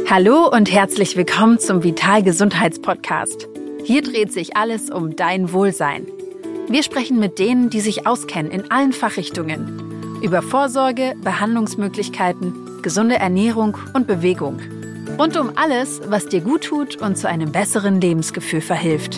Hallo und herzlich willkommen zum Vital Gesundheitspodcast. Hier dreht sich alles um dein Wohlsein. Wir sprechen mit denen, die sich auskennen in allen Fachrichtungen. Über Vorsorge, Behandlungsmöglichkeiten, gesunde Ernährung und Bewegung. Rund um alles, was dir gut tut und zu einem besseren Lebensgefühl verhilft.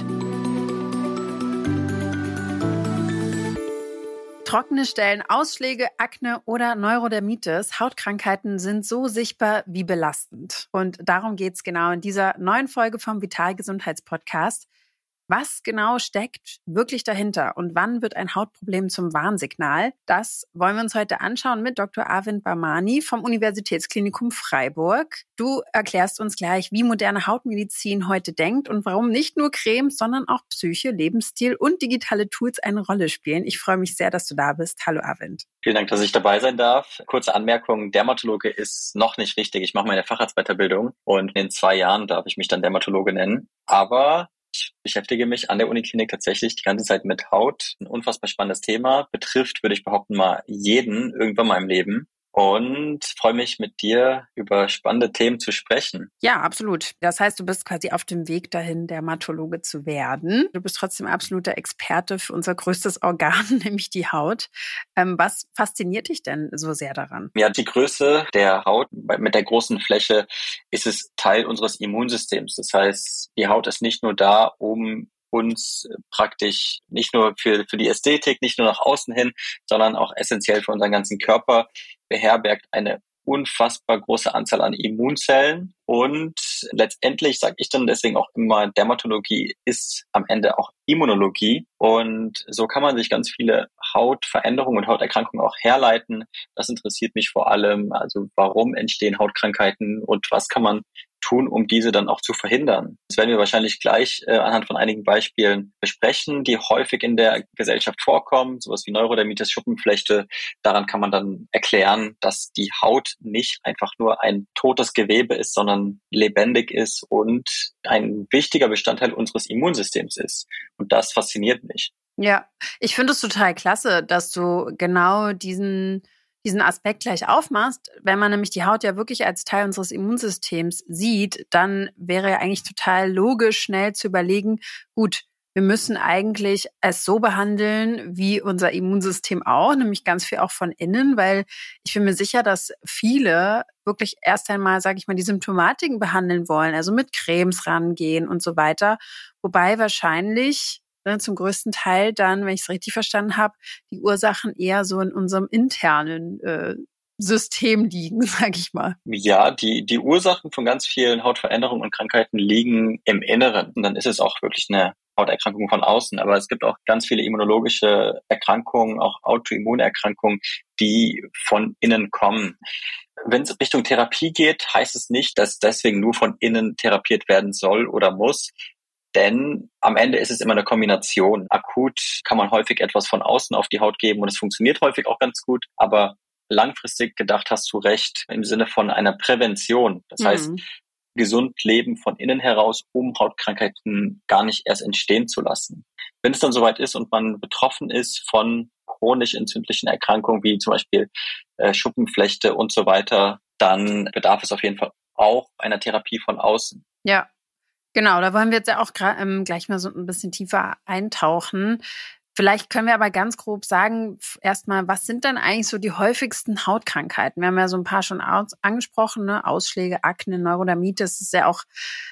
Trockene Stellen, Ausschläge, Akne oder Neurodermitis, Hautkrankheiten sind so sichtbar wie belastend. Und darum geht es genau in dieser neuen Folge vom Vital Gesundheitspodcast. Was genau steckt wirklich dahinter und wann wird ein Hautproblem zum Warnsignal? Das wollen wir uns heute anschauen mit Dr. Arvind Bhamani vom Universitätsklinikum Freiburg. Du erklärst uns gleich, wie moderne Hautmedizin heute denkt und warum nicht nur Cremes, sondern auch Psyche, Lebensstil und digitale Tools eine Rolle spielen. Ich freue mich sehr, dass du da bist. Hallo Arvind. Vielen Dank, dass ich dabei sein darf. Kurze Anmerkung, Dermatologe ist noch nicht richtig. Ich mache meine Facharztweiterbildung und in 2 Jahren darf ich mich dann Dermatologe nennen. Aber ich beschäftige mich an der Uniklinik tatsächlich die ganze Zeit mit Haut. Ein unfassbar spannendes Thema, betrifft, würde ich behaupten, mal jeden irgendwann mal im Leben. Und freue mich, mit dir über spannende Themen zu sprechen. Ja, absolut. Das heißt, du bist quasi auf dem Weg dahin, Dermatologe zu werden. Du bist trotzdem absoluter Experte für unser größtes Organ, nämlich die Haut. Was fasziniert dich denn so sehr daran? Ja, die Größe der Haut mit der großen Fläche ist es Teil unseres Immunsystems. Das heißt, die Haut ist nicht nur da, um uns praktisch nicht nur für die Ästhetik, nicht nur nach außen hin, sondern auch essentiell für unseren ganzen Körper, beherbergt eine unfassbar große Anzahl an Immunzellen und letztendlich sage ich dann deswegen auch immer, Dermatologie ist am Ende auch Immunologie und so kann man sich ganz viele Hautveränderungen und Hauterkrankungen auch herleiten. Das interessiert mich vor allem, also warum entstehen Hautkrankheiten und was kann man tun, um diese dann auch zu verhindern. Das werden wir wahrscheinlich gleich anhand von einigen Beispielen besprechen, die häufig in der Gesellschaft vorkommen, sowas wie Neurodermitis, Schuppenflechte. Daran kann man dann erklären, dass die Haut nicht einfach nur ein totes Gewebe ist, sondern lebendig ist und ein wichtiger Bestandteil unseres Immunsystems ist. Und das fasziniert mich. Ja, ich finde es total klasse, dass du genau diesen Aspekt gleich aufmachst. Wenn man nämlich die Haut ja wirklich als Teil unseres Immunsystems sieht, dann wäre ja eigentlich total logisch, schnell zu überlegen, gut, wir müssen eigentlich es so behandeln, wie unser Immunsystem auch, nämlich ganz viel auch von innen, weil ich bin mir sicher, dass viele wirklich erst einmal, sage ich mal, die Symptomatiken behandeln wollen, also mit Cremes rangehen und so weiter, wobei wahrscheinlich zum größten Teil dann, wenn ich es richtig verstanden habe, die Ursachen eher so in unserem internen System liegen, sage ich mal. Ja, die Ursachen von ganz vielen Hautveränderungen und Krankheiten liegen im Inneren. Und dann ist es auch wirklich eine Hauterkrankung von außen. Aber es gibt auch ganz viele immunologische Erkrankungen, auch Autoimmunerkrankungen, die von innen kommen. Wenn es Richtung Therapie geht, heißt es nicht, dass deswegen nur von innen therapiert werden soll oder muss. Denn am Ende ist es immer eine Kombination. Akut kann man häufig etwas von außen auf die Haut geben und es funktioniert häufig auch ganz gut. Aber langfristig gedacht hast du recht im Sinne von einer Prävention. Das heißt, gesund leben von innen heraus, um Hautkrankheiten gar nicht erst entstehen zu lassen. Wenn es dann soweit ist und man betroffen ist von chronisch entzündlichen Erkrankungen wie zum Beispiel Schuppenflechte und so weiter, dann bedarf es auf jeden Fall auch einer Therapie von außen. Ja. Genau, da wollen wir jetzt ja auch gleich mal so ein bisschen tiefer eintauchen. Vielleicht können wir aber ganz grob sagen, erstmal, was sind denn eigentlich so die häufigsten Hautkrankheiten? Wir haben ja so ein paar schon angesprochen, ne? Ausschläge, Akne, Neurodermitis, das ist ja auch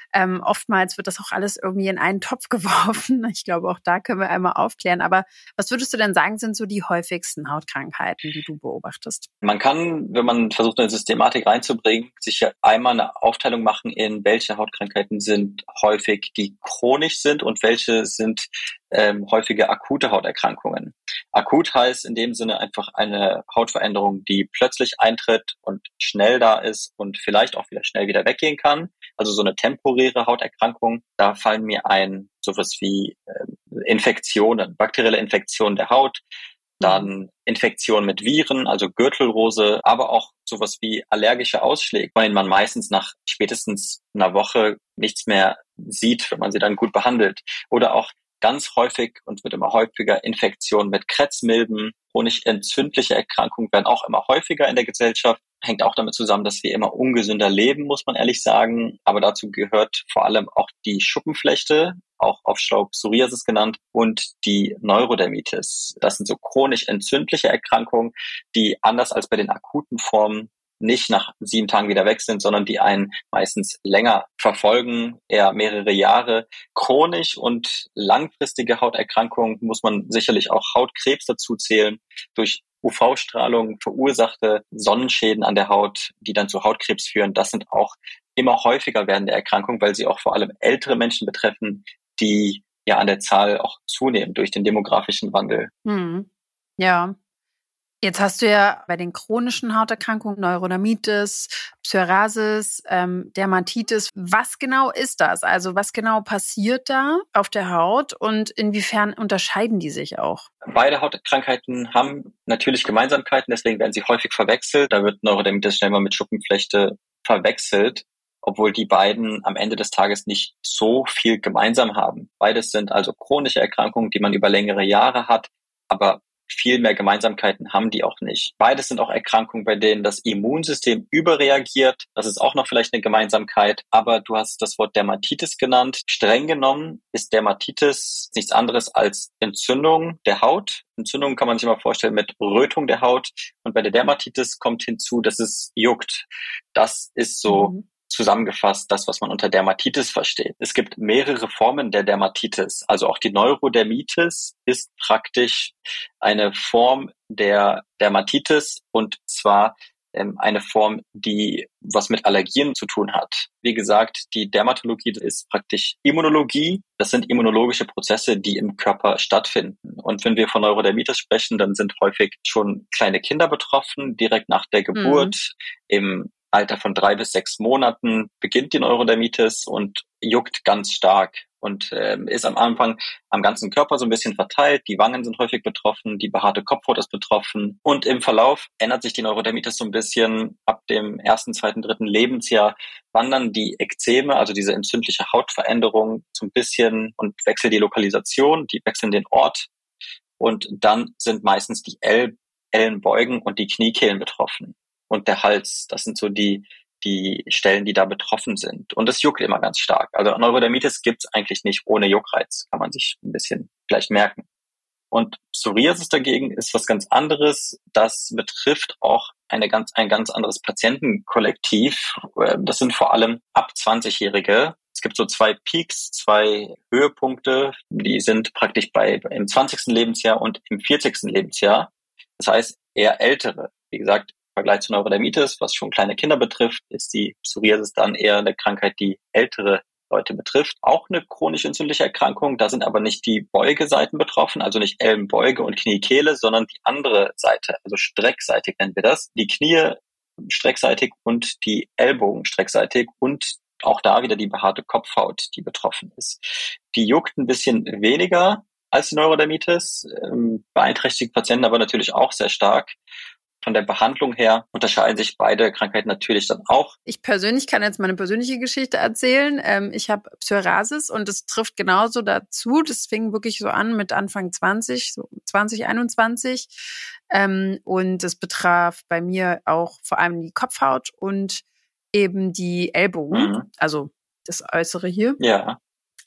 oftmals wird das auch alles irgendwie in einen Topf geworfen. Ich glaube, auch da können wir einmal aufklären. Aber was würdest du denn sagen, sind so die häufigsten Hautkrankheiten, die du beobachtest? Man kann, wenn man versucht, eine Systematik reinzubringen, sich ja einmal eine Aufteilung machen in welche Hautkrankheiten sind häufig, die chronisch sind und welche sind häufige akute Hauterkrankungen. Akut heißt in dem Sinne einfach eine Hautveränderung, die plötzlich eintritt und schnell da ist und vielleicht auch wieder schnell wieder weggehen kann. Also so eine temporäre Hauterkrankung. Da fallen mir ein sowas wie Infektionen, bakterielle Infektionen der Haut, dann Infektionen mit Viren, also Gürtelrose, aber auch sowas wie allergische Ausschläge, bei denen man meistens nach spätestens einer Woche nichts mehr sieht, wenn man sie dann gut behandelt. Oder auch ganz häufig und wird immer häufiger Infektionen mit Krebsmilben. Chronisch entzündliche Erkrankungen werden auch immer häufiger in der Gesellschaft. hängt auch damit zusammen, dass wir immer ungesünder leben, muss man ehrlich sagen. Aber dazu gehört vor allem auch die Schuppenflechte, auch Aufschlag Psoriasis genannt, und die Neurodermitis. Das sind so chronisch entzündliche Erkrankungen, die anders als bei den akuten Formen nicht nach 7 Tagen wieder weg sind, sondern die einen meistens länger verfolgen, eher mehrere Jahre. Chronisch und langfristige Hauterkrankungen muss man sicherlich auch Hautkrebs dazu zählen, durch UV-Strahlung verursachte Sonnenschäden an der Haut, die dann zu Hautkrebs führen. Das sind auch immer häufiger werdende Erkrankungen, weil sie auch vor allem ältere Menschen betreffen, die ja an der Zahl auch zunehmen durch den demografischen Wandel. Ja. Jetzt hast du ja bei den chronischen Hauterkrankungen Neurodermitis, Psoriasis, Dermatitis. Was genau ist das? Also was genau passiert da auf der Haut und inwiefern unterscheiden die sich auch? Beide Hautkrankheiten haben natürlich Gemeinsamkeiten, deswegen werden sie häufig verwechselt. Da wird Neurodermitis schnell mal mit Schuppenflechte verwechselt, obwohl die beiden am Ende des Tages nicht so viel gemeinsam haben. Beides sind also chronische Erkrankungen, die man über längere Jahre hat, aber viel mehr Gemeinsamkeiten haben die auch nicht. Beides sind auch Erkrankungen, bei denen das Immunsystem überreagiert. Das ist auch noch vielleicht eine Gemeinsamkeit. Aber du hast das Wort Dermatitis genannt. Streng genommen ist Dermatitis nichts anderes als Entzündung der Haut. Entzündung kann man sich mal vorstellen mit Rötung der Haut. Und bei der Dermatitis kommt hinzu, dass es juckt. Das ist so zusammengefasst das, was man unter Dermatitis versteht. Es gibt mehrere Formen der Dermatitis. Also auch die Neurodermitis ist praktisch eine Form der Dermatitis, und zwar eine Form, die was mit Allergien zu tun hat. Wie gesagt, die Dermatologie ist praktisch Immunologie. Das sind immunologische Prozesse, die im Körper stattfinden. Und wenn wir von Neurodermitis sprechen, dann sind häufig schon kleine Kinder betroffen, direkt nach der Geburt. Im Alter von 3 bis 6 Monaten beginnt die Neurodermitis und juckt ganz stark und ist am Anfang am ganzen Körper so ein bisschen verteilt. Die Wangen sind häufig betroffen, die behaarte Kopfhaut ist betroffen, und im Verlauf ändert sich die Neurodermitis so ein bisschen. Ab dem 1., 2., 3. Lebensjahr wandern die Ekzeme, also diese entzündliche Hautveränderung, so ein bisschen und wechseln die Lokalisation, die wechseln den Ort, und dann sind meistens die Ellenbeugen und die Kniekehlen betroffen. Und der Hals, das sind so die Stellen, die da betroffen sind. Und es juckt immer ganz stark. Also Neurodermitis gibt's eigentlich nicht ohne Juckreiz, kann man sich ein bisschen vielleicht merken. Und Psoriasis dagegen ist was ganz anderes. Das betrifft auch ein ganz anderes Patientenkollektiv. Das sind vor allem ab 20-Jährige. Es gibt so 2 Peaks, 2 Höhepunkte. Die sind praktisch im 20. Lebensjahr und im 40. Lebensjahr. Das heißt, eher ältere. Wie gesagt, im Vergleich zu Neurodermitis, was schon kleine Kinder betrifft, ist die Psoriasis dann eher eine Krankheit, die ältere Leute betrifft. Auch eine chronisch entzündliche Erkrankung, da sind aber nicht die Beugeseiten betroffen, also nicht Ellenbeuge und Kniekehle, sondern die andere Seite, also streckseitig nennen wir das. Die Knie streckseitig und die Ellbogen streckseitig, und auch da wieder die behaarte Kopfhaut, die betroffen ist. Die juckt ein bisschen weniger als die Neurodermitis, beeinträchtigt Patienten aber natürlich auch sehr stark. Von der Behandlung her unterscheiden sich beide Krankheiten natürlich dann auch. Ich persönlich kann jetzt meine persönliche Geschichte erzählen. Ich habe Psoriasis und es trifft genauso dazu. Das fing wirklich so an mit Anfang 20, so 2021. Und es betraf bei mir auch vor allem die Kopfhaut und eben die Ellbogen, also das Äußere hier. Ja.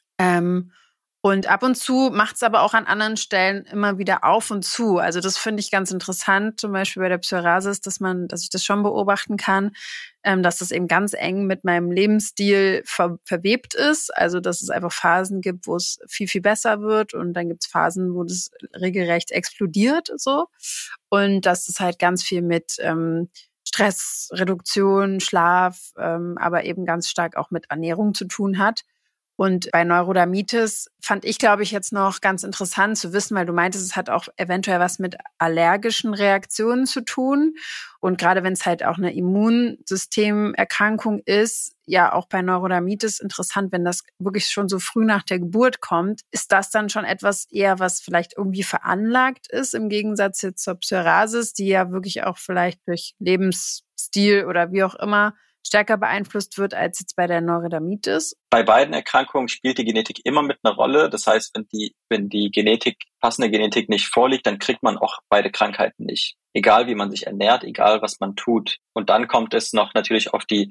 Und ab und zu macht es aber auch an anderen Stellen immer wieder auf und zu. Also das finde ich ganz interessant, zum Beispiel bei der Psoriasis, dass ich das schon beobachten kann, dass das eben ganz eng mit meinem Lebensstil verwebt ist. Also dass es einfach Phasen gibt, wo es viel, viel besser wird, und dann gibt es Phasen, wo das regelrecht explodiert so. Und dass es halt ganz viel mit Stressreduktion, Schlaf, aber eben ganz stark auch mit Ernährung zu tun hat. Und bei Neurodermitis fand ich, glaube ich, jetzt noch ganz interessant zu wissen, weil du meintest, es hat auch eventuell was mit allergischen Reaktionen zu tun. Und gerade wenn es halt auch eine Immunsystemerkrankung ist, ja auch bei Neurodermitis interessant, wenn das wirklich schon so früh nach der Geburt kommt, ist das dann schon etwas eher, was vielleicht irgendwie veranlagt ist, im Gegensatz jetzt zur Psoriasis, die ja wirklich auch vielleicht durch Lebensstil oder wie auch immer stärker beeinflusst wird als jetzt bei der Neurodermitis? Bei beiden Erkrankungen spielt die Genetik immer mit einer Rolle. Das heißt, wenn die passende Genetik nicht vorliegt, dann kriegt man auch beide Krankheiten nicht. Egal wie man sich ernährt, egal was man tut. Und dann kommt es noch natürlich auf die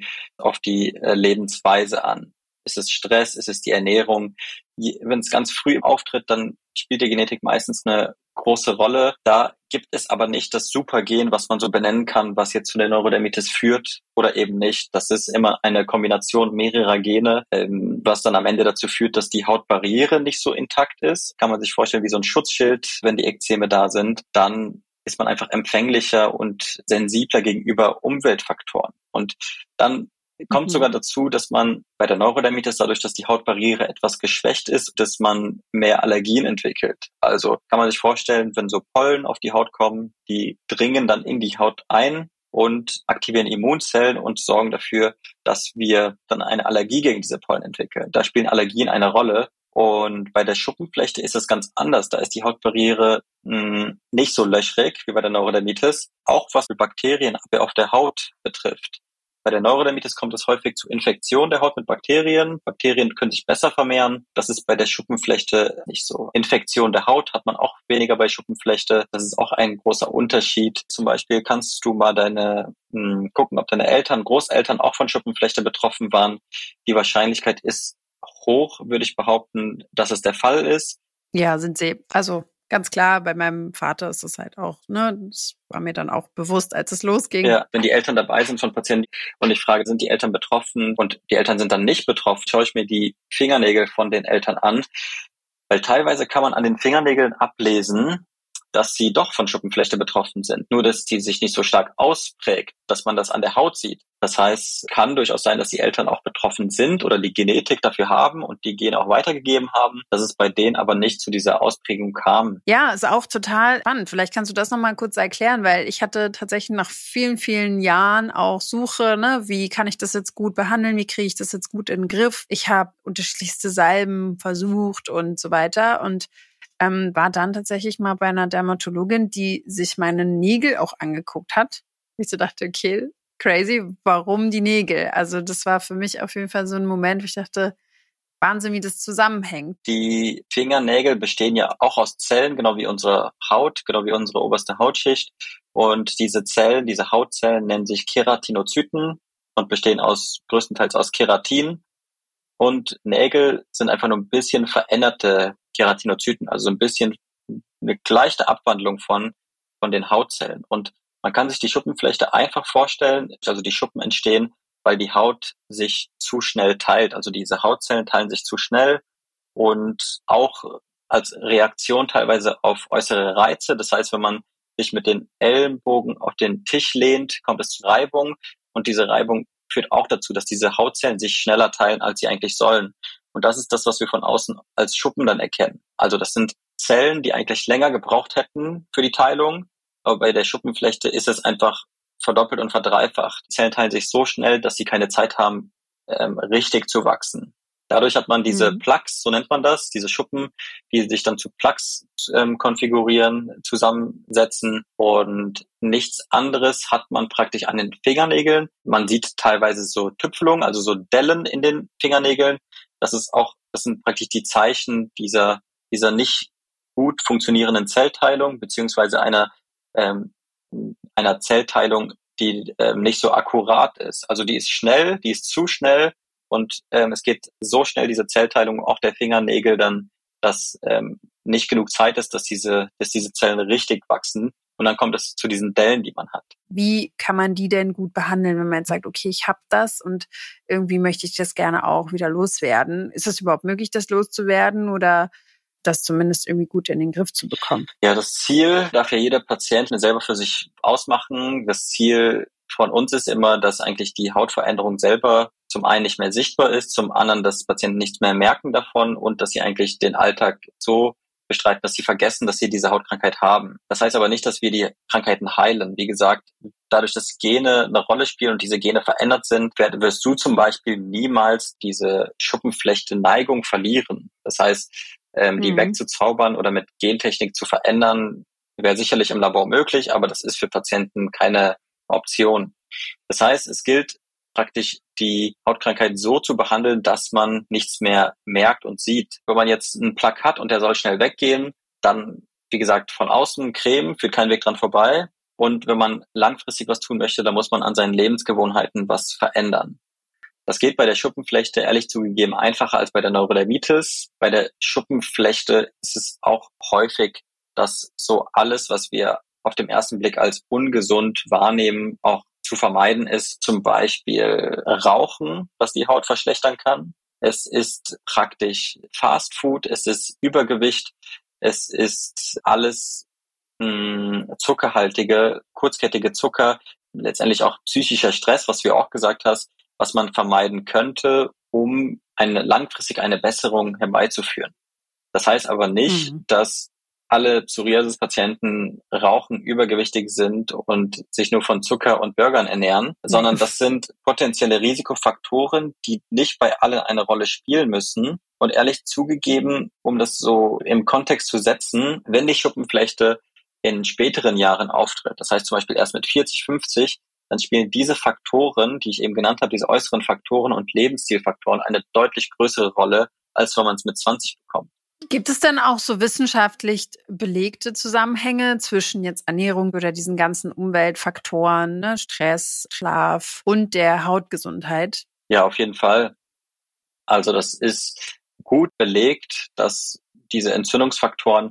Lebensweise an. Ist es Stress? Ist es die Ernährung? Wenn es ganz früh auftritt, dann spielt die Genetik meistens eine große Rolle. Da gibt es aber nicht das Supergen, was man so benennen kann, was jetzt zu der Neurodermitis führt oder eben nicht. Das ist immer eine Kombination mehrerer Gene, was dann am Ende dazu führt, dass die Hautbarriere nicht so intakt ist. Kann man sich vorstellen wie so ein Schutzschild, wenn die Ekzeme da sind. Dann ist man einfach empfänglicher und sensibler gegenüber Umweltfaktoren. Und dann kommt sogar dazu, dass man bei der Neurodermitis dadurch, dass die Hautbarriere etwas geschwächt ist, dass man mehr Allergien entwickelt. Also kann man sich vorstellen, wenn so Pollen auf die Haut kommen, die dringen dann in die Haut ein und aktivieren Immunzellen und sorgen dafür, dass wir dann eine Allergie gegen diese Pollen entwickeln. Da spielen Allergien eine Rolle. Und bei der Schuppenflechte ist es ganz anders. Da ist die Hautbarriere nicht so löchrig wie bei der Neurodermitis, auch was die Bakterien auf der Haut betrifft. Bei der Neurodermitis kommt es häufig zu Infektion der Haut mit Bakterien. Bakterien können sich besser vermehren. Das ist bei der Schuppenflechte nicht so. Infektion der Haut hat man auch weniger bei Schuppenflechte. Das ist auch ein großer Unterschied. Zum Beispiel kannst du mal gucken, ob deine Großeltern auch von Schuppenflechte betroffen waren. Die Wahrscheinlichkeit ist hoch, würde ich behaupten, dass es der Fall ist. Ja, sind sie. Also ganz klar, bei meinem Vater ist es halt auch, ne, das war mir dann auch bewusst, als es losging. Ja, wenn die Eltern dabei sind von Patienten und ich frage, sind die Eltern betroffen und die Eltern sind dann nicht betroffen, schaue ich mir die Fingernägel von den Eltern an, weil teilweise kann man an den Fingernägeln ablesen, dass sie doch von Schuppenflechte betroffen sind. Nur, dass die sich nicht so stark ausprägt, dass man das an der Haut sieht. Das heißt, kann durchaus sein, dass die Eltern auch betroffen sind oder die Genetik dafür haben und die Gene auch weitergegeben haben, dass es bei denen aber nicht zu dieser Ausprägung kam. Ja, ist auch total spannend. Vielleicht kannst du das nochmal kurz erklären, weil ich hatte tatsächlich nach vielen, vielen Jahren auch Suche, ne, wie kann ich das jetzt gut behandeln, wie kriege ich das jetzt gut in den Griff. Ich habe unterschiedlichste Salben versucht und so weiter und war dann tatsächlich mal bei einer Dermatologin, die sich meine Nägel auch angeguckt hat. Ich so dachte, okay, crazy, warum die Nägel? Also das war für mich auf jeden Fall so ein Moment, wo ich dachte, Wahnsinn, wie das zusammenhängt. Die Fingernägel bestehen ja auch aus Zellen, genau wie unsere Haut, genau wie unsere oberste Hautschicht. Und diese Zellen, diese Hautzellen nennen sich Keratinozyten und bestehen größtenteils aus Keratin. Und Nägel sind einfach nur ein bisschen veränderte Keratinozyten, also ein bisschen eine leichte Abwandlung von den Hautzellen. Und man kann sich die Schuppenflechte einfach vorstellen, also die Schuppen entstehen, weil die Haut sich zu schnell teilt. Also diese Hautzellen teilen sich zu schnell und auch als Reaktion teilweise auf äußere Reize. Das heißt, wenn man sich mit den Ellenbogen auf den Tisch lehnt, kommt es zu Reibung und diese Reibung führt auch dazu, dass diese Hautzellen sich schneller teilen, als sie eigentlich sollen. Und das ist das, was wir von außen als Schuppen dann erkennen. Also das sind Zellen, die eigentlich länger gebraucht hätten für die Teilung. Aber bei der Schuppenflechte ist es einfach verdoppelt und verdreifacht. Die Zellen teilen sich so schnell, dass sie keine Zeit haben, richtig zu wachsen. Dadurch hat man diese Plaques, so nennt man das, diese Schuppen, die sich dann zu Plaques konfigurieren, zusammensetzen und nichts anderes hat man praktisch an den Fingernägeln. Man sieht teilweise so Tüpfelungen, also so Dellen in den Fingernägeln. Das sind praktisch die Zeichen dieser nicht gut funktionierenden Zellteilung beziehungsweise einer Zellteilung, die nicht so akkurat ist. Also die ist schnell, die ist zu schnell und es geht so schnell, diese Zellteilung auch der Fingernägel dann, dass nicht genug Zeit ist, dass diese Zellen richtig wachsen und dann kommt es zu diesen Dellen, die man hat. Wie kann man die denn gut behandeln, wenn man jetzt sagt, okay, ich habe das und irgendwie möchte ich das gerne auch wieder loswerden? Ist es überhaupt möglich, das loszuwerden oder das zumindest irgendwie gut in den Griff zu bekommen? Ja, das Ziel darf ja jeder Patient selber für sich ausmachen. Das Ziel von uns ist immer, dass eigentlich die Hautveränderung selber zum einen nicht mehr sichtbar ist, zum anderen, dass Patienten nichts mehr merken davon und dass sie eigentlich den Alltag so bestreiten, dass sie vergessen, dass sie diese Hautkrankheit haben. Das heißt aber nicht, dass wir die Krankheiten heilen. Wie gesagt, dadurch, dass Gene eine Rolle spielen und diese Gene verändert sind, wirst du zum Beispiel niemals diese Schuppenflechte-Neigung verlieren. Das heißt, die wegzuzaubern oder mit Gentechnik zu verändern, wäre sicherlich im Labor möglich, aber das ist für Patienten keine Option. Das heißt, es gilt praktisch die Hautkrankheit so zu behandeln, dass man nichts mehr merkt und sieht. Wenn man jetzt einen Plaque hat und der soll schnell weggehen, dann, wie gesagt, von außen Creme, führt kein Weg dran vorbei. Und wenn man langfristig was tun möchte, dann muss man an seinen Lebensgewohnheiten was verändern. Das geht bei der Schuppenflechte ehrlich zugegeben einfacher als bei der Neurodermitis. Bei der Schuppenflechte ist es auch häufig, dass so alles, was wir auf den ersten Blick als ungesund wahrnehmen, auch zu vermeiden ist. Zum Beispiel Rauchen, was die Haut verschlechtern kann. Es ist praktisch Fast Food, es ist Übergewicht, es ist alles zuckerhaltige, kurzkettige Zucker, letztendlich auch psychischer Stress, was du ja auch gesagt hast, was man vermeiden könnte, um langfristig eine Besserung herbeizuführen. Das heißt aber nicht, dass alle Psoriasis-Patienten rauchen, übergewichtig sind und sich nur von Zucker und Burgern ernähren, sondern das sind potenzielle Risikofaktoren, die nicht bei allen eine Rolle spielen müssen. Und ehrlich zugegeben, um das so im Kontext zu setzen, wenn die Schuppenflechte in späteren Jahren auftritt, das heißt zum Beispiel erst mit 40, 50, dann spielen diese Faktoren, die ich eben genannt habe, diese äußeren Faktoren und Lebensstilfaktoren eine deutlich größere Rolle, als wenn man es mit 20 bekommt. Gibt es denn auch so wissenschaftlich belegte Zusammenhänge zwischen jetzt Ernährung oder diesen ganzen Umweltfaktoren, ne, Stress, Schlaf und der Hautgesundheit? Ja, auf jeden Fall. Also das ist gut belegt, dass diese Entzündungsfaktoren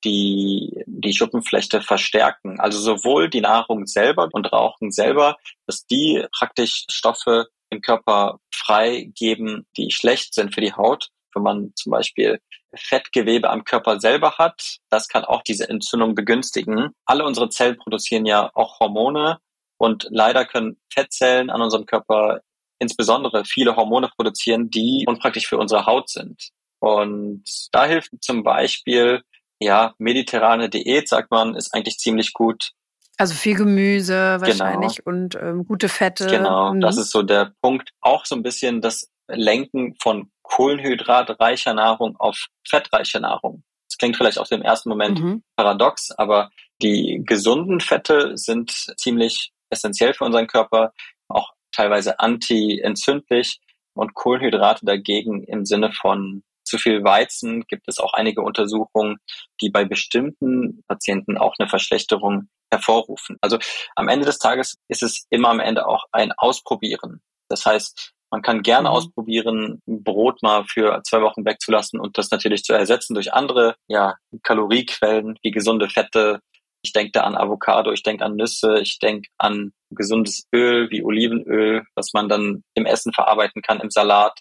die Schuppenflechte verstärken. Also sowohl die Nahrung selber und Rauchen selber, dass die praktisch Stoffe im Körper freigeben, die schlecht sind für die Haut. Wenn man zum Beispiel Fettgewebe am Körper selber hat, das kann auch diese Entzündung begünstigen. Alle unsere Zellen produzieren ja auch Hormone und leider können Fettzellen an unserem Körper insbesondere viele Hormone produzieren, die unpraktisch für unsere Haut sind. Und da hilft zum Beispiel, ja, mediterrane Diät, sagt man, ist eigentlich ziemlich gut. Also viel Gemüse wahrscheinlich, genau. Und gute Fette. Genau, das ist so der Punkt. Auch so ein bisschen das Lenken von kohlenhydratreicher Nahrung auf fettreiche Nahrung. Das klingt vielleicht auf dem ersten Moment paradox, aber die gesunden Fette sind ziemlich essentiell für unseren Körper, auch teilweise anti-entzündlich, und Kohlenhydrate dagegen im Sinne von zu viel Weizen gibt es auch einige Untersuchungen, die bei bestimmten Patienten auch eine Verschlechterung hervorrufen. Also am Ende des Tages ist es immer am Ende auch ein Ausprobieren. Das heißt, man kann gerne ausprobieren, Brot mal für 2 Wochen wegzulassen und das natürlich zu ersetzen durch andere, ja, Kaloriequellen wie gesunde Fette. Ich denke da an Avocado, ich denke an Nüsse, ich denke an gesundes Öl wie Olivenöl, was man dann im Essen verarbeiten kann, im Salat.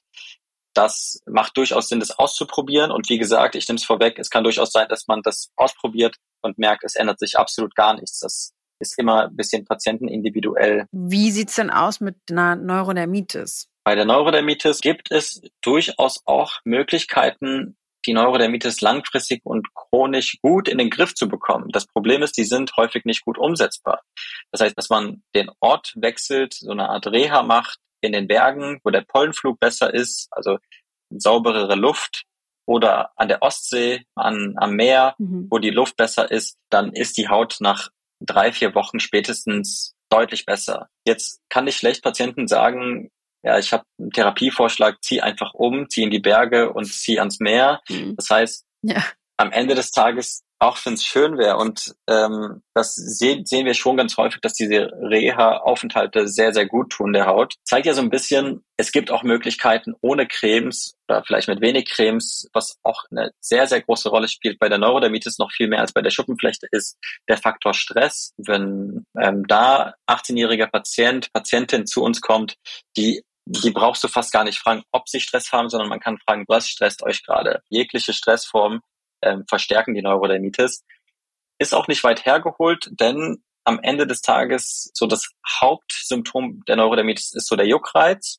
Das macht durchaus Sinn, das auszuprobieren. Und wie gesagt, ich nehme es vorweg, es kann durchaus sein, dass man das ausprobiert und merkt, es ändert sich absolut gar nichts. Das ist immer ein bisschen patientenindividuell. Wie sieht's denn aus mit einer Neurodermitis? Bei der Neurodermitis gibt es durchaus auch Möglichkeiten, die Neurodermitis langfristig und chronisch gut in den Griff zu bekommen. Das Problem ist, die sind häufig nicht gut umsetzbar. Das heißt, dass man den Ort wechselt, so eine Art Reha macht in den Bergen, wo der Pollenflug besser ist, also sauberere Luft, oder an der Ostsee, am Meer, wo die Luft besser ist, dann ist die Haut nach 3-4 Wochen spätestens deutlich besser. Jetzt kann ich schlecht Patienten sagen, ja, ich habe einen Therapievorschlag, zieh einfach um, zieh in die Berge und zieh ans Meer. Das heißt, am Ende des Tages, auch wenn es schön wäre, und das sehen wir schon ganz häufig, dass diese Reha-Aufenthalte sehr, sehr gut tun der Haut. Zeigt ja so ein bisschen, es gibt auch Möglichkeiten ohne Cremes oder vielleicht mit wenig Cremes, was auch eine sehr, sehr große Rolle spielt bei der Neurodermitis, noch viel mehr als bei der Schuppenflechte, ist der Faktor Stress. Wenn da 18-jähriger Patientin zu uns kommt, die brauchst du fast gar nicht fragen, ob sie Stress haben, sondern man kann fragen, was stresst euch gerade? Jegliche Stressform verstärken die Neurodermitis. Ist auch nicht weit hergeholt, denn am Ende des Tages so das Hauptsymptom der Neurodermitis ist so der Juckreiz.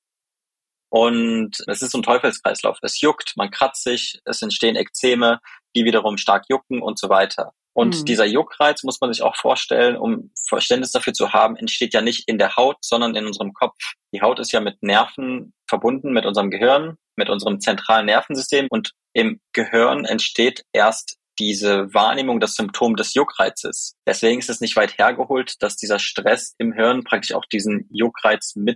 Und es ist so ein Teufelskreislauf. Es juckt, man kratzt sich, es entstehen Ekzeme, die wiederum stark jucken und so weiter. Und dieser Juckreiz, muss man sich auch vorstellen, um Verständnis dafür zu haben, entsteht ja nicht in der Haut, sondern in unserem Kopf. Die Haut ist ja mit Nerven verbunden, mit unserem Gehirn, mit unserem zentralen Nervensystem. Und im Gehirn entsteht erst diese Wahrnehmung, das Symptom des Juckreizes. Deswegen ist es nicht weit hergeholt, dass dieser Stress im Hirn praktisch auch diesen Juckreiz mit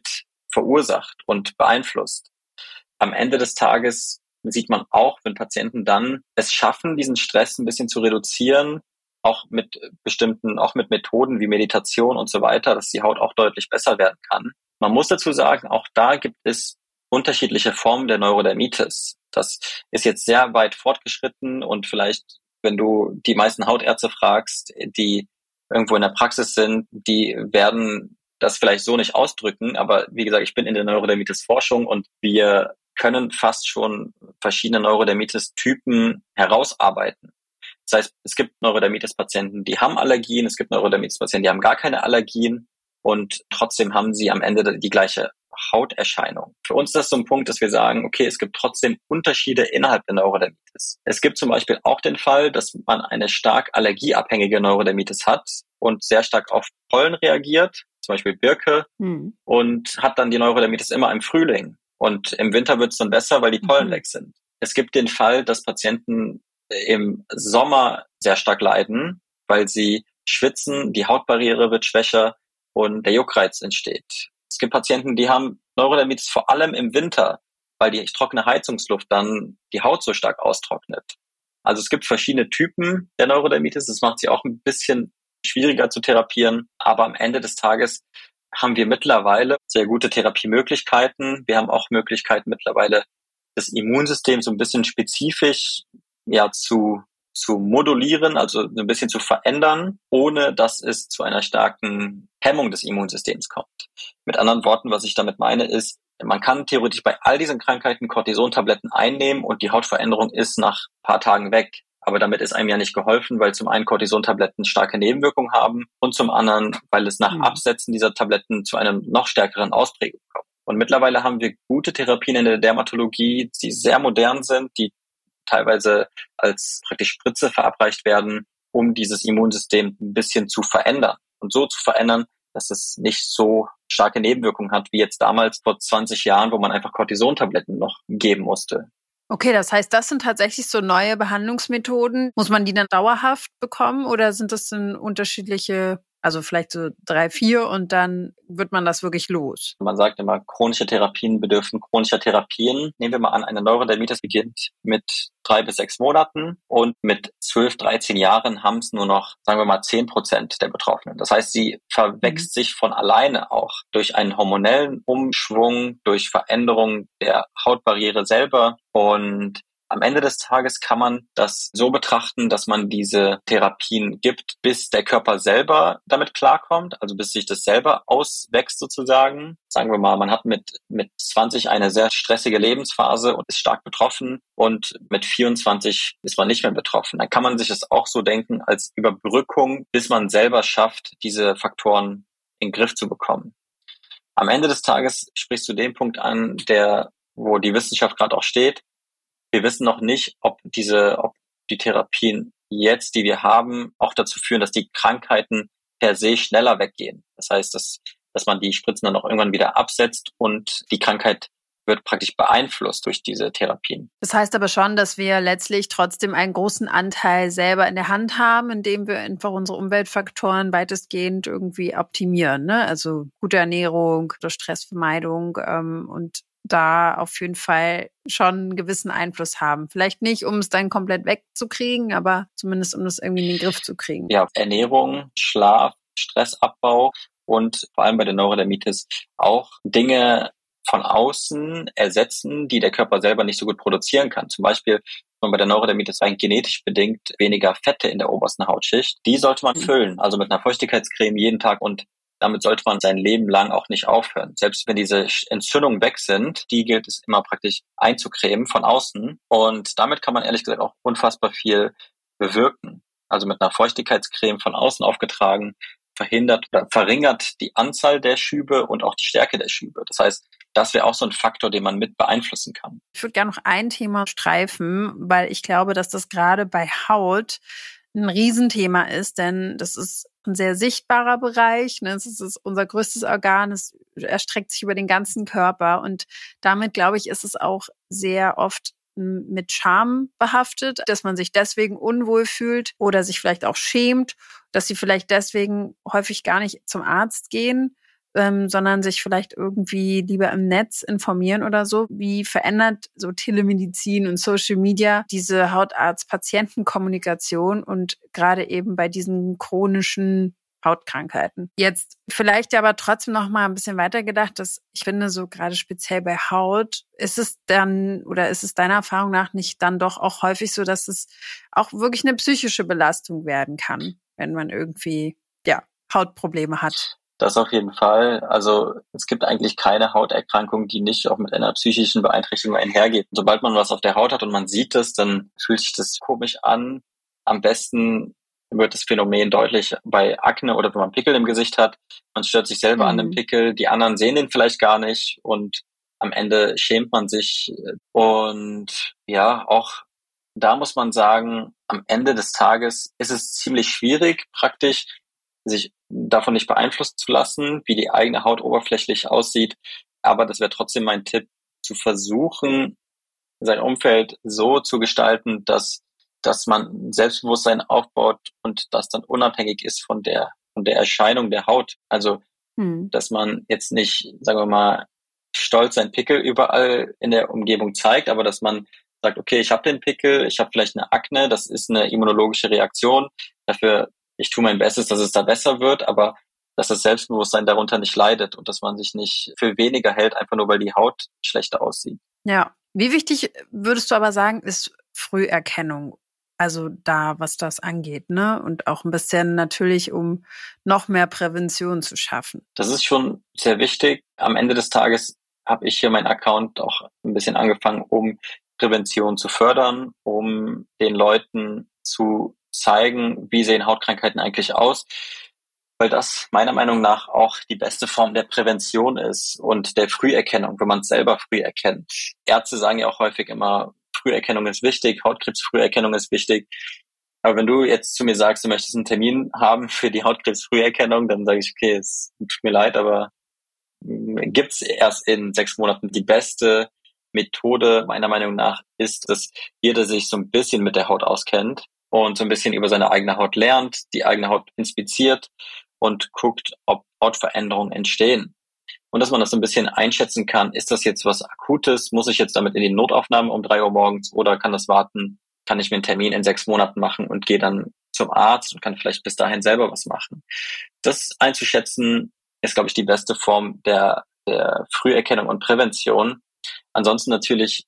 verursacht und beeinflusst. Am Ende des Tages sieht man auch, wenn Patienten dann es schaffen, diesen Stress ein bisschen zu reduzieren, auch mit Methoden wie Meditation und so weiter, dass die Haut auch deutlich besser werden kann. Man muss dazu sagen, auch da gibt es unterschiedliche Formen der Neurodermitis. Das ist jetzt sehr weit fortgeschritten und vielleicht, wenn du die meisten Hautärzte fragst, die irgendwo in der Praxis sind, die werden das vielleicht so nicht ausdrücken. Aber wie gesagt, ich bin in der Neurodermitis-Forschung und wir können fast schon verschiedene Neurodermitis-Typen herausarbeiten. Das heißt, es gibt Neurodermitis-Patienten, die haben Allergien, es gibt Neurodermitis-Patienten, die haben gar keine Allergien und trotzdem haben sie am Ende die gleiche Hauterscheinung. Für uns ist das so ein Punkt, dass wir sagen, okay, es gibt trotzdem Unterschiede innerhalb der Neurodermitis. Es gibt zum Beispiel auch den Fall, dass man eine stark allergieabhängige Neurodermitis hat und sehr stark auf Pollen reagiert, zum Beispiel Birke, und hat dann die Neurodermitis immer im Frühling. Und im Winter wird es dann besser, weil die Pollen weg sind. Es gibt den Fall, dass Patienten im Sommer sehr stark leiden, weil sie schwitzen, die Hautbarriere wird schwächer und der Juckreiz entsteht. Es gibt Patienten, die haben Neurodermitis vor allem im Winter, weil die trockene Heizungsluft dann die Haut so stark austrocknet. Also es gibt verschiedene Typen der Neurodermitis. Das macht sie auch ein bisschen schwieriger zu therapieren. Aber am Ende des Tages haben wir mittlerweile sehr gute Therapiemöglichkeiten. Wir haben auch Möglichkeiten mittlerweile, das Immunsystem so ein bisschen spezifisch zu modulieren, also ein bisschen zu verändern, ohne dass es zu einer starken Hemmung des Immunsystems kommt. Mit anderen Worten, was ich damit meine, ist, man kann theoretisch bei all diesen Krankheiten Cortisontabletten einnehmen und die Hautveränderung ist nach ein paar Tagen weg. Aber damit ist einem ja nicht geholfen, weil zum einen Cortisontabletten starke Nebenwirkungen haben und zum anderen, weil es nach Absetzen dieser Tabletten zu einem noch stärkeren Ausprägung kommt. Und mittlerweile haben wir gute Therapien in der Dermatologie, die sehr modern sind, die teilweise als praktisch Spritze verabreicht werden, um dieses Immunsystem ein bisschen zu verändern. Und so zu verändern, dass es nicht so starke Nebenwirkungen hat, wie jetzt damals vor 20 Jahren, wo man einfach Cortisontabletten noch geben musste. Okay, das heißt, das sind tatsächlich so neue Behandlungsmethoden. Muss man die dann dauerhaft bekommen oder sind das dann unterschiedliche, also vielleicht so 3, 4 und dann wird man das wirklich los? Man sagt immer, chronische Therapien bedürfen chronischer Therapien. Nehmen wir mal an, eine Neurodermitis beginnt mit 3 bis 6 Monaten und mit 12, 13 Jahren haben es nur noch, sagen wir mal, 10% der Betroffenen. Das heißt, sie verwächst sich von alleine auch durch einen hormonellen Umschwung, durch Veränderung der Hautbarriere selber. Und am Ende des Tages kann man das so betrachten, dass man diese Therapien gibt, bis der Körper selber damit klarkommt, also bis sich das selber auswächst sozusagen. Sagen wir mal, man hat mit 20 eine sehr stressige Lebensphase und ist stark betroffen und mit 24 ist man nicht mehr betroffen. Dann kann man sich das auch so denken als Überbrückung, bis man selber schafft, diese Faktoren in den Griff zu bekommen. Am Ende des Tages sprichst du den Punkt an, wo die Wissenschaft gerade auch steht. Wir wissen noch nicht, ob die Therapien jetzt, die wir haben, auch dazu führen, dass die Krankheiten per se schneller weggehen. Das heißt, dass man die Spritzen dann auch irgendwann wieder absetzt und die Krankheit wird praktisch beeinflusst durch diese Therapien. Das heißt aber schon, dass wir letztlich trotzdem einen großen Anteil selber in der Hand haben, indem wir einfach unsere Umweltfaktoren weitestgehend irgendwie optimieren, ne? Also gute Ernährung, Stressvermeidung und da auf jeden Fall schon einen gewissen Einfluss haben. Vielleicht nicht, um es dann komplett wegzukriegen, aber zumindest, um das irgendwie in den Griff zu kriegen. Ja, Ernährung, Schlaf, Stressabbau und vor allem bei der Neurodermitis auch Dinge von außen ersetzen, die der Körper selber nicht so gut produzieren kann. Zum Beispiel bei der Neurodermitis rein genetisch bedingt weniger Fette in der obersten Hautschicht. Die sollte man füllen, also mit einer Feuchtigkeitscreme jeden Tag und damit sollte man sein Leben lang auch nicht aufhören. Selbst wenn diese Entzündungen weg sind, die gilt es immer praktisch einzucremen von außen. Und damit kann man ehrlich gesagt auch unfassbar viel bewirken. Also mit einer Feuchtigkeitscreme von außen aufgetragen, verhindert oder verringert die Anzahl der Schübe und auch die Stärke der Schübe. Das heißt, das wäre auch so ein Faktor, den man mit beeinflussen kann. Ich würde gerne noch ein Thema streifen, weil ich glaube, dass das gerade bei Haut ein Riesenthema ist, denn das ist ein sehr sichtbarer Bereich. Ne? Es ist unser größtes Organ, es erstreckt sich über den ganzen Körper und damit, glaube ich, ist es auch sehr oft mit Scham behaftet, dass man sich deswegen unwohl fühlt oder sich vielleicht auch schämt, dass sie vielleicht deswegen häufig gar nicht zum Arzt gehen. sondern sich vielleicht irgendwie lieber im Netz informieren oder so. Wie verändert so Telemedizin und Social Media diese Hautarzt-Patienten-Kommunikation und gerade eben bei diesen chronischen Hautkrankheiten? Jetzt vielleicht aber trotzdem noch mal ein bisschen weitergedacht, dass ich finde, so gerade speziell bei Haut, ist es deiner Erfahrung nach nicht dann doch auch häufig so, dass es auch wirklich eine psychische Belastung werden kann, wenn man irgendwie, Hautprobleme hat? Das auf jeden Fall. Also es gibt eigentlich keine Hauterkrankung, die nicht auch mit einer psychischen Beeinträchtigung einhergeht. Sobald man was auf der Haut hat und man sieht es, dann fühlt sich das komisch an. Am besten wird das Phänomen deutlich bei Akne oder wenn man Pickel im Gesicht hat. Man stört sich selber an dem Pickel, die anderen sehen den vielleicht gar nicht und am Ende schämt man sich. Und ja, auch da muss man sagen, am Ende des Tages ist es ziemlich schwierig, praktisch sich davon nicht beeinflussen zu lassen, wie die eigene Haut oberflächlich aussieht. Aber das wäre trotzdem mein Tipp, zu versuchen, sein Umfeld so zu gestalten, dass man Selbstbewusstsein aufbaut und das dann unabhängig ist von der Erscheinung der Haut. Also, dass man jetzt nicht, sagen wir mal, stolz seinen Pickel überall in der Umgebung zeigt, aber dass man sagt, okay, ich habe den Pickel, ich habe vielleicht eine Akne, das ist eine immunologische Reaktion. Dafür, ich tue mein Bestes, dass es da besser wird, aber dass das Selbstbewusstsein darunter nicht leidet und dass man sich nicht für weniger hält, einfach nur weil die Haut schlechter aussieht. Ja. Wie wichtig würdest du aber sagen, ist Früherkennung? Also da, was das angeht, ne? Und auch ein bisschen natürlich, um noch mehr Prävention zu schaffen. Das ist schon sehr wichtig. Am Ende des Tages habe ich hier meinen Account auch ein bisschen angefangen, um Prävention zu fördern, um den Leuten zu zeigen, wie sehen Hautkrankheiten eigentlich aus, weil das meiner Meinung nach auch die beste Form der Prävention ist und der Früherkennung, wenn man es selber früh erkennt. Ärzte sagen ja auch häufig immer, Früherkennung ist wichtig, Hautkrebsfrüherkennung ist wichtig. Aber wenn du jetzt zu mir sagst, du möchtest einen Termin haben für die Hautkrebsfrüherkennung, dann sage ich, okay, es tut mir leid, aber gibt's erst in 6 Monaten. Die beste Methode meiner Meinung nach ist, dass jeder sich so ein bisschen mit der Haut auskennt und so ein bisschen über seine eigene Haut lernt, die eigene Haut inspiziert und guckt, ob Hautveränderungen entstehen. Und dass man das so ein bisschen einschätzen kann, ist das jetzt was Akutes? Muss ich jetzt damit in die Notaufnahme um 3 Uhr morgens oder kann das warten? Kann ich mir einen Termin in 6 Monaten machen und gehe dann zum Arzt und kann vielleicht bis dahin selber was machen? Das einzuschätzen ist, glaube ich, die beste Form der Früherkennung und Prävention. Ansonsten natürlich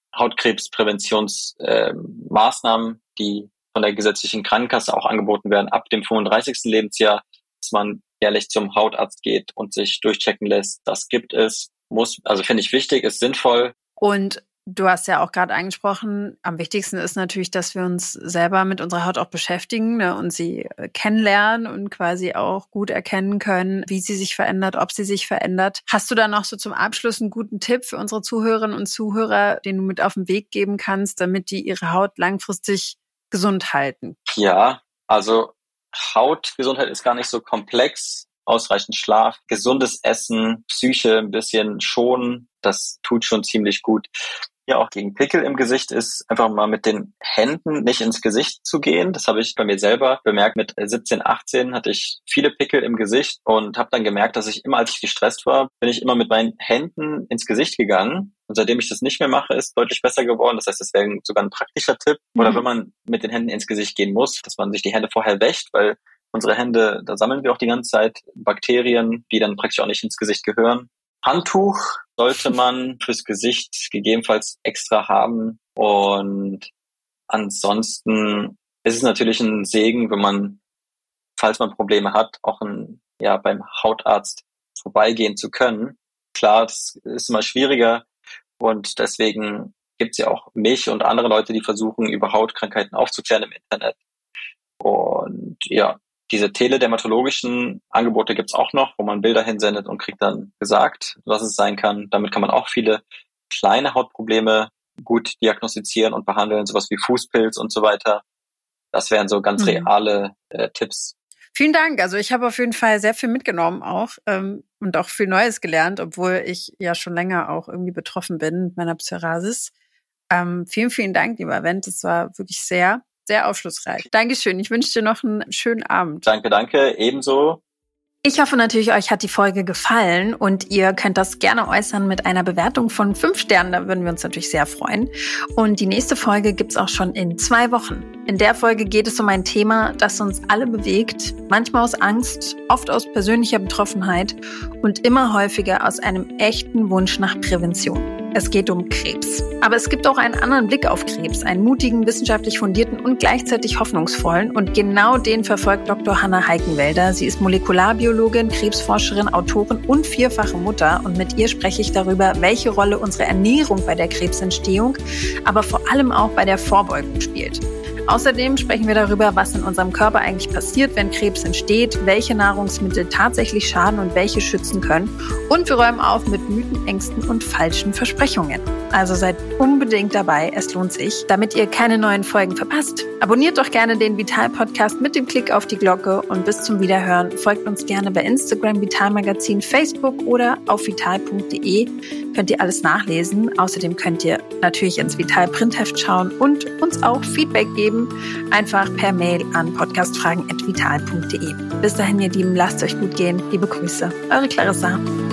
Hautkrebspräventionsmaßnahmen, die von der gesetzlichen Krankenkasse auch angeboten werden ab dem 35. Lebensjahr, dass man jährlich zum Hautarzt geht und sich durchchecken lässt. Das gibt es, finde ich wichtig, ist sinnvoll. Und du hast ja auch gerade angesprochen, am wichtigsten ist natürlich, dass wir uns selber mit unserer Haut auch beschäftigen, ne, und sie kennenlernen und quasi auch gut erkennen können, wie sie sich verändert, ob sie sich verändert. Hast du da noch so zum Abschluss einen guten Tipp für unsere Zuhörerinnen und Zuhörer, den du mit auf den Weg geben kannst, damit die ihre Haut langfristig gesund halten? Ja, also Hautgesundheit ist gar nicht so komplex. Ausreichend Schlaf, gesundes Essen, Psyche ein bisschen schonen, das tut schon ziemlich gut. Ja, auch gegen Pickel im Gesicht ist einfach mal mit den Händen nicht ins Gesicht zu gehen. Das habe ich bei mir selber bemerkt. Mit 17, 18 hatte ich viele Pickel im Gesicht und habe dann gemerkt, dass ich immer, als ich gestresst war, bin ich immer mit meinen Händen ins Gesicht gegangen. Und seitdem ich das nicht mehr mache, ist deutlich besser geworden. Das heißt, das wäre sogar ein praktischer Tipp. Oder wenn man mit den Händen ins Gesicht gehen muss, dass man sich die Hände vorher wäscht, weil unsere Hände, da sammeln wir auch die ganze Zeit Bakterien, die dann praktisch auch nicht ins Gesicht gehören. Handtuch sollte man fürs Gesicht gegebenenfalls extra haben. Und ansonsten ist es natürlich ein Segen, wenn man, falls man Probleme hat, auch beim Hautarzt vorbeigehen zu können. Klar, das ist immer schwieriger und deswegen gibt es ja auch mich und andere Leute, die versuchen, über Hautkrankheiten aufzuklären im Internet. Und ja, diese teledermatologischen Angebote gibt's auch noch, wo man Bilder hinsendet und kriegt dann gesagt, was es sein kann. Damit kann man auch viele kleine Hautprobleme gut diagnostizieren und behandeln, sowas wie Fußpilz und so weiter. Das wären so ganz reale Tipps. Vielen Dank. Also ich habe auf jeden Fall sehr viel mitgenommen auch und auch viel Neues gelernt, obwohl ich ja schon länger auch irgendwie betroffen bin mit meiner Psoriasis. Vielen, vielen Dank, lieber Wendt. Es war wirklich sehr aufschlussreich. Dankeschön. Ich wünsche dir noch einen schönen Abend. Danke. Ebenso. Ich hoffe natürlich, euch hat die Folge gefallen und ihr könnt das gerne äußern mit einer Bewertung von 5 Sternen. Da würden wir uns natürlich sehr freuen. Und die nächste Folge gibt's auch schon in 2 Wochen. In der Folge geht es um ein Thema, das uns alle bewegt, manchmal aus Angst, oft aus persönlicher Betroffenheit und immer häufiger aus einem echten Wunsch nach Prävention. Es geht um Krebs. Aber es gibt auch einen anderen Blick auf Krebs, einen mutigen, wissenschaftlich fundierten und gleichzeitig hoffnungsvollen. Und genau den verfolgt Dr. Hanna Heikenwälder. Sie ist Molekularbiologin, Krebsforscherin, Autorin und 4-fache Mutter. Und mit ihr spreche ich darüber, welche Rolle unsere Ernährung bei der Krebsentstehung, aber vor allem auch bei der Vorbeugung spielt. Außerdem sprechen wir darüber, was in unserem Körper eigentlich passiert, wenn Krebs entsteht, welche Nahrungsmittel tatsächlich schaden und welche schützen können. Und wir räumen auf mit Mythen, Ängsten und falschen Versprechungen. Also seid unbedingt dabei, es lohnt sich, damit ihr keine neuen Folgen verpasst. Abonniert doch gerne den Vital-Podcast mit dem Klick auf die Glocke und bis zum Wiederhören. Folgt uns gerne bei Instagram, Vital Magazin, Facebook oder auf vital.de. Könnt ihr alles nachlesen. Außerdem könnt ihr natürlich ins Vital Printheft schauen und uns auch Feedback geben. Einfach per Mail an podcastfragen@vital.de. Bis dahin, ihr Lieben, lasst euch gut gehen. Liebe Grüße, eure Clarissa.